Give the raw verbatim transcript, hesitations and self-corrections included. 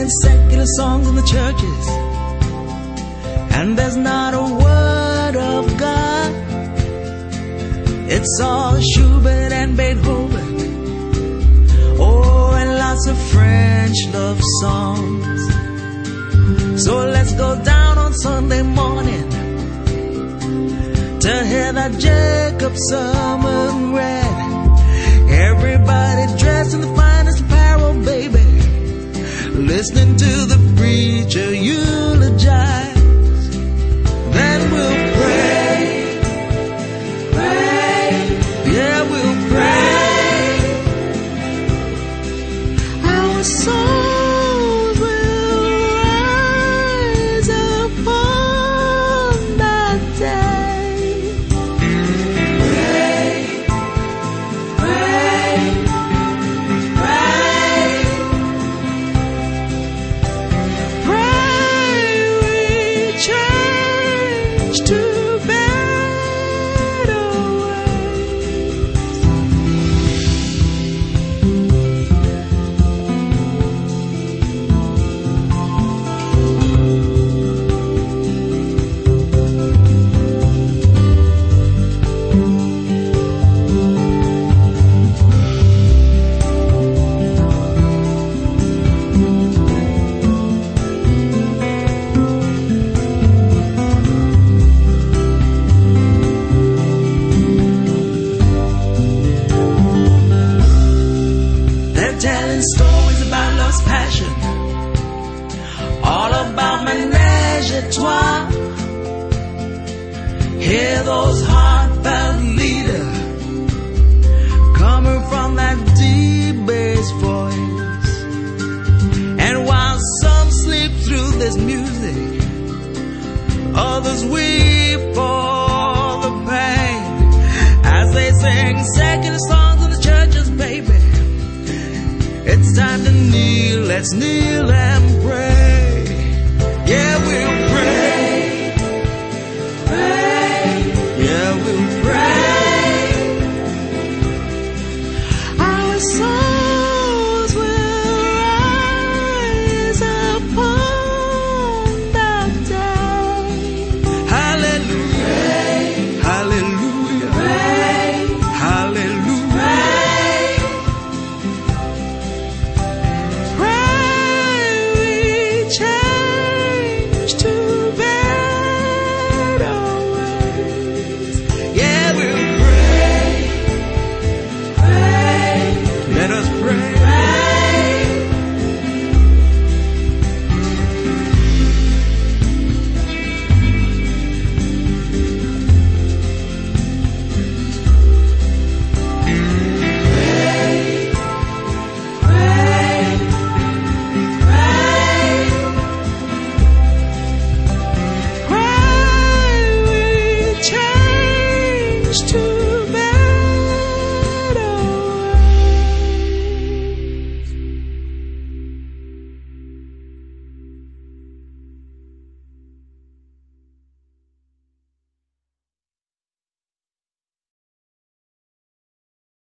singing secular songs in the churches, and there's not a word of God. It's all Schubert and Beethoven, oh, and lots of French love songs. So let's go down on Sunday morning to hear that Jacob sermon read. Everybody dressed in the finest apparel, baby, listening to the preacher eulogize. Then we'll pray, pray, yeah, we'll pray. Our souls will rise upon that day. Pray, pray, pray. Pray we change to better ways. They're telling stories about love's passion, all about menage a trois. Hear those heartfelt leaders coming from that deep bass voice. And while some sleep through this music, others weep for the pain as they sing secular songs in the churches, baby. It's time to kneel, let's kneel and